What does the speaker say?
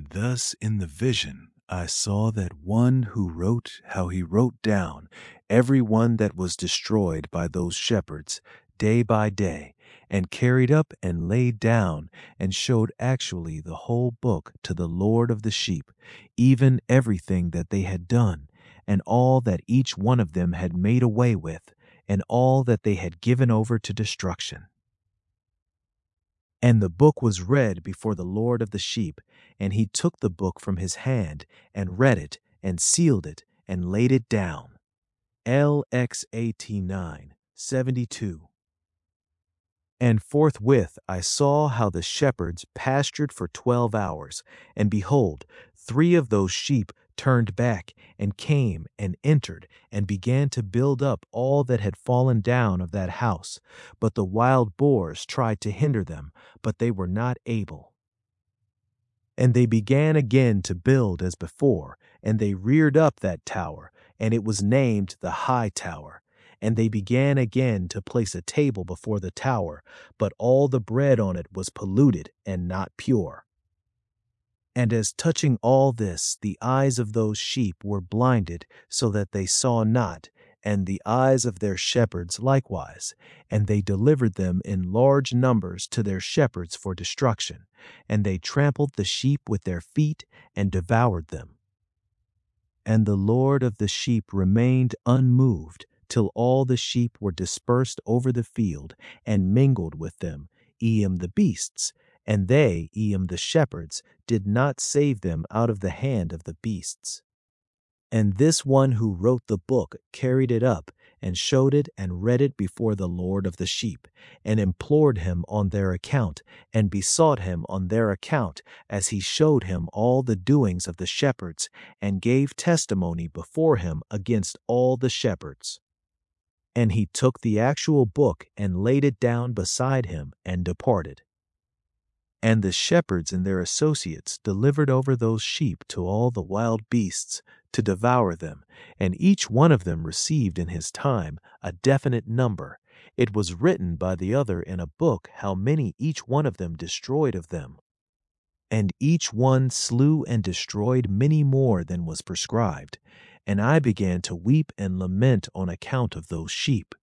Thus in the vision I saw that one who wrote how he wrote down every one that was destroyed by those shepherds day by day, and carried up and laid down, and showed actually the whole book to the Lord of the sheep, even everything that they had done, and all that each one of them had made away with, and all that they had given over to destruction. And the book was read before the Lord of the sheep, and he took the book from his hand, and read it, and sealed it, and laid it down. LXAT 9:72. And forthwith I saw how the shepherds pastured for 12 hours, and behold, 3 of those sheep turned back, and came and entered, and began to build up all that had fallen down of that house. But the wild boars tried to hinder them, but they were not able. And they began again to build as before, and they reared up that tower, and it was named the High Tower. And they began again to place a table before the tower, but all the bread on it was polluted and not pure. And as touching all this, the eyes of those sheep were blinded, so that they saw not, and the eyes of their shepherds likewise. And they delivered them in large numbers to their shepherds for destruction. And they trampled the sheep with their feet, and devoured them. And the Lord of the sheep remained unmoved, till all the sheep were dispersed over the field, and mingled with them, the beasts, and they, the shepherds, did not save them out of the hand of the beasts. And this one who wrote the book carried it up, and showed it and read it before the Lord of the sheep, and implored him on their account, and besought him on their account, as he showed him all the doings of the shepherds, and gave testimony before him against all the shepherds. And he took the actual book and laid it down beside him, and departed. And the shepherds and their associates delivered over those sheep to all the wild beasts to devour them, and each one of them received in his time a definite number. It was written by the other in a book how many each one of them destroyed of them. And each one slew and destroyed many more than was prescribed. And I began to weep and lament on account of those sheep.